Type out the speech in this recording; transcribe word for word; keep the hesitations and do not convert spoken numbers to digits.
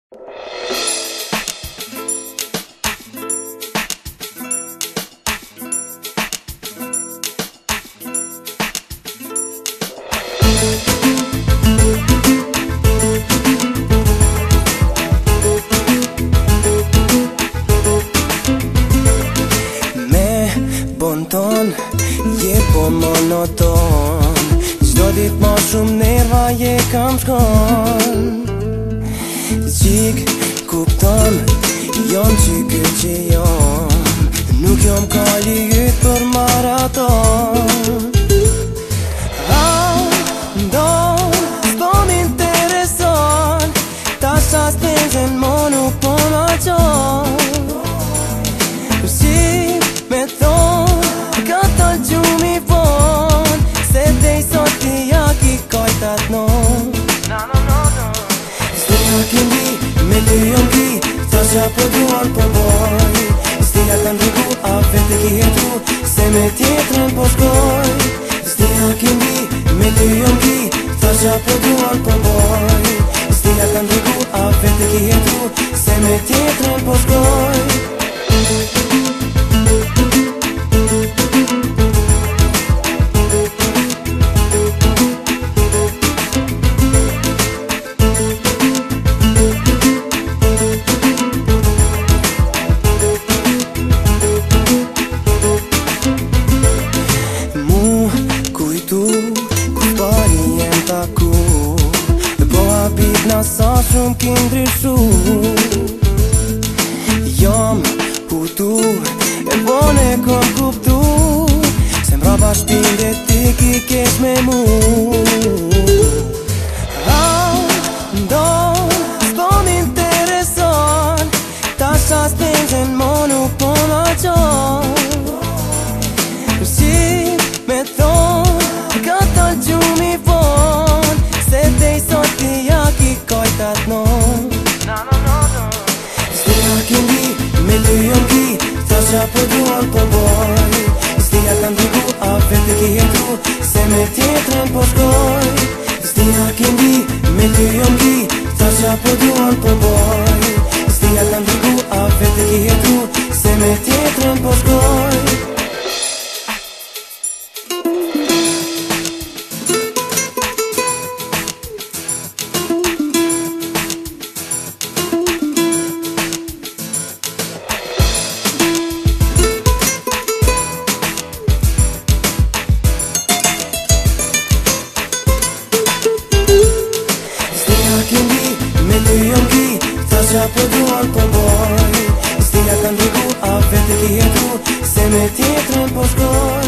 Ton, je po monoton Qdo dit ma shumë nerva je kam shkon Qik kupton Jom qyke që jom Nuk jom kalli jyt për maraton Ah, ndon, s'po m'intereson Ta shas penzen mo nuk po ma qon Si me thon Këtër gjumi fon Se dhej sot t'i jak i kajtat non S'ti jak i mbi, me lyjon ki Thasha po duan po boj S'ti jak kanë riku, a vete ki jetu Se me tjetërën po shkoj S'ti jak i mbi, me lyjon ki Thasha po duan po boj S'ti jak kanë riku, a vete ki jetu Se me tjetërën po shkoj Sa shumë ki ndryshu Jam hutu E bone kom kuptu Se mrapa shpinde ti ki kesh me mu Ah, ndon, s'po m'intereson Ta shas penzen mo nuk po ma qon Si me thon Këtër gjumi fon Se dhej sot t'i jak i kajtat non S'ti jak i mbi, me lyjon ki Thasha po duan po boj S'ti jak kanë diku, a vete ki jetu Se me tjetërën po shkoj S'ti jak i mbi, me lyjon ki Thasha po duan po boj S'ti jak kanë diku, a vete ki jetu Se me tjetërën po shkoj Me lyjon ki, thasha po duan po boj S'ti jak kanë riku, a vete ki jetu Se me tjetërën po shkoj